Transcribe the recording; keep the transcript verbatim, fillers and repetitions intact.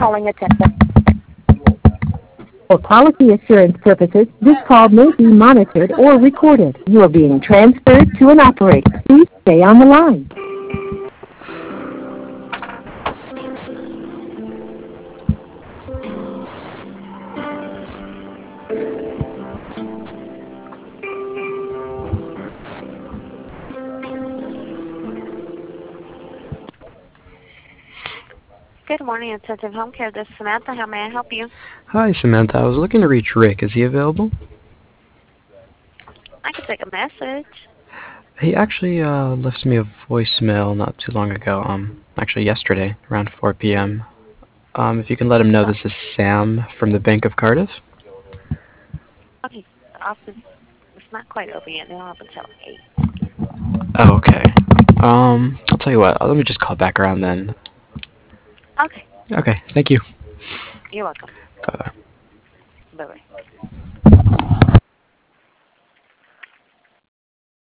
calling attention. For quality assurance purposes, this call may be monitored or recorded. You are being transferred to an operator. Please stay on the line. Good morning, Intensive Home Care. This is Samantha. How may I help you? Hi, Samantha. I was looking to reach Rick. Is he available? I can take a message. He actually uh, left me a voicemail not too long ago. Um, actually yesterday, around four p m Um, if you can let him know, Oh, this is Sam from the Bank of Cardiff. okay. The office is not quite open yet. They don't open until eight. Oh, okay. Um, I'll tell you what. Let me just call back around then. Okay. Okay, thank you. You're welcome. Bye. Bye-bye.